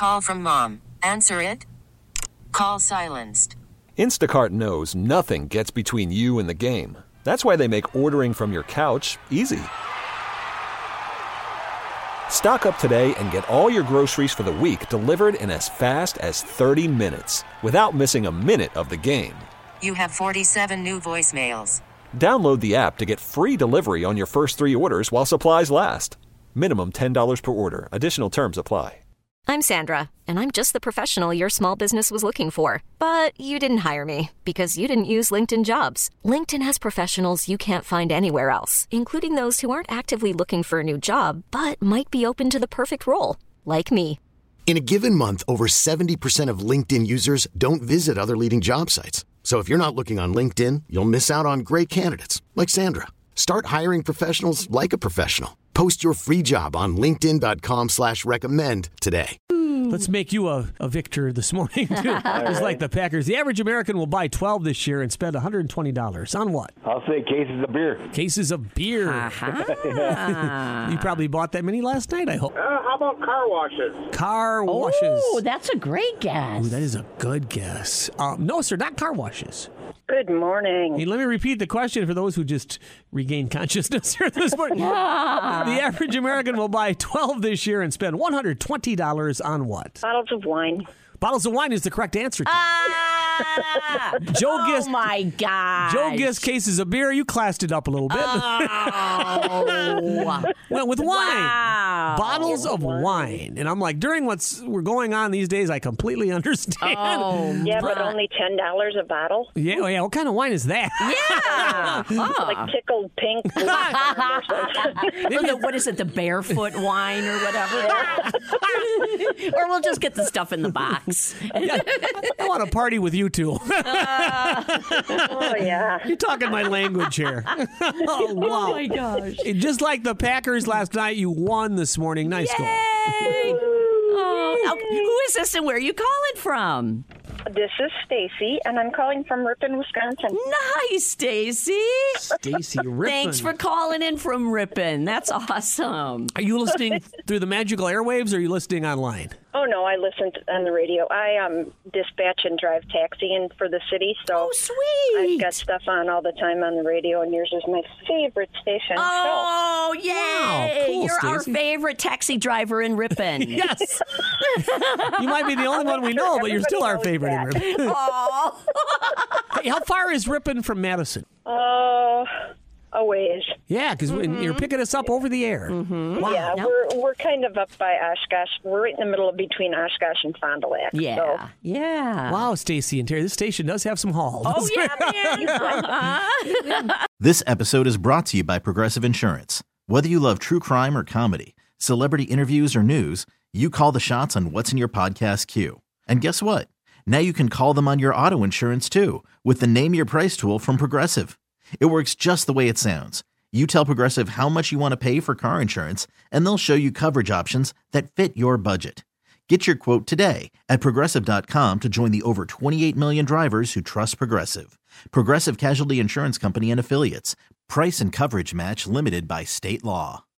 Call from mom. Answer it. Call silenced. Instacart knows nothing gets between you and the game. That's why they make ordering from your couch easy. Stock up today and get all your groceries for the week delivered in as fast as 30 minutes without missing a minute of the game. You have 47 new voicemails. Download the app to get free delivery on your first 3 orders while supplies last. Minimum $10 per order. Additional terms apply. I'm Sandra, and I'm just the professional your small business was looking for. But you didn't hire me because you didn't use LinkedIn Jobs. LinkedIn has professionals you can't find anywhere else, including those who aren't actively looking for a new job, but might be open to the perfect role, like me. In a given month, over 70% of LinkedIn users don't visit other leading job sites. So if you're not looking on LinkedIn, you'll miss out on great candidates like Sandra. Start hiring professionals like a professional. Post your free job on linkedin.com/recommend today. Let's make you a victor this morning, too. Just like the Packers. The average American will buy 12 this year and spend $120. On what? I'll say cases of beer. Cases of beer. You probably bought that many last night, I hope. How about car washes? Car washes. Oh, that's a great guess. Ooh, that is a good guess. No, sir, not car washes. Good morning. Hey, let me repeat the question for those who just regained consciousness here this morning. The average American will buy 12 this year and spend $120 on what? Bottles of wine. Bottles of wine is the correct answer. Joe guessed, oh, my God. Joe guessed cases of beer. You classed it up a little bit. Oh. Well, with wine. Wow. Bottles of wine. And I'm like, during we're going on these days, I completely understand. Oh, yeah, but only $10 a bottle? Yeah. What kind of wine is that? Yeah. Like tickled pink. Or what is it, the barefoot wine or whatever? Or we'll just get the stuff in the box. Yeah, I want to party with you two. Oh, yeah. You're talking my language here. Oh, wow. Oh, my gosh. Just like the Packers last night, you won this morning. Nice goal. Oh, who is this and where are you calling from? This is Stacy, and I'm calling from Ripon, Wisconsin. Nice, Stacy. Stacy Ripon. Thanks for calling in from Ripon. That's awesome. Are you listening through the magical airwaves or are you listening online? Oh, no, I listen on the radio. I dispatch and drive taxiing for the city, so sweet. I've got stuff on all the time on the radio, and yours is my favorite station. Oh, yay! Wow, cool, You're our Stacey. favorite taxi driver in Ripon. Yes. You might be the only one we know, but you're still our favorite in Ripon. Oh. Hey, how far is Ripon from Madison? A ways. Yeah, because you're picking us up over the air. Mm-hmm. Wow. Yeah, we're kind of up by Oshkosh. We're right in the middle of between Oshkosh and Fond du Lac. Yeah, So. yeah. Wow, Stacy and Terry, this station does have some halls. Oh, yeah, man. This episode is brought to you by Progressive Insurance. Whether you love true crime or comedy, celebrity interviews or news, you call the shots on what's in your podcast queue. And guess what? Now you can call them on your auto insurance too with the Name Your Price tool from Progressive. It works just the way it sounds. You tell Progressive how much you want to pay for car insurance, and they'll show you coverage options that fit your budget. Get your quote today at Progressive.com to join the over 28 million drivers who trust Progressive. Progressive Casualty Insurance Company and Affiliates. Price and coverage match limited by state law.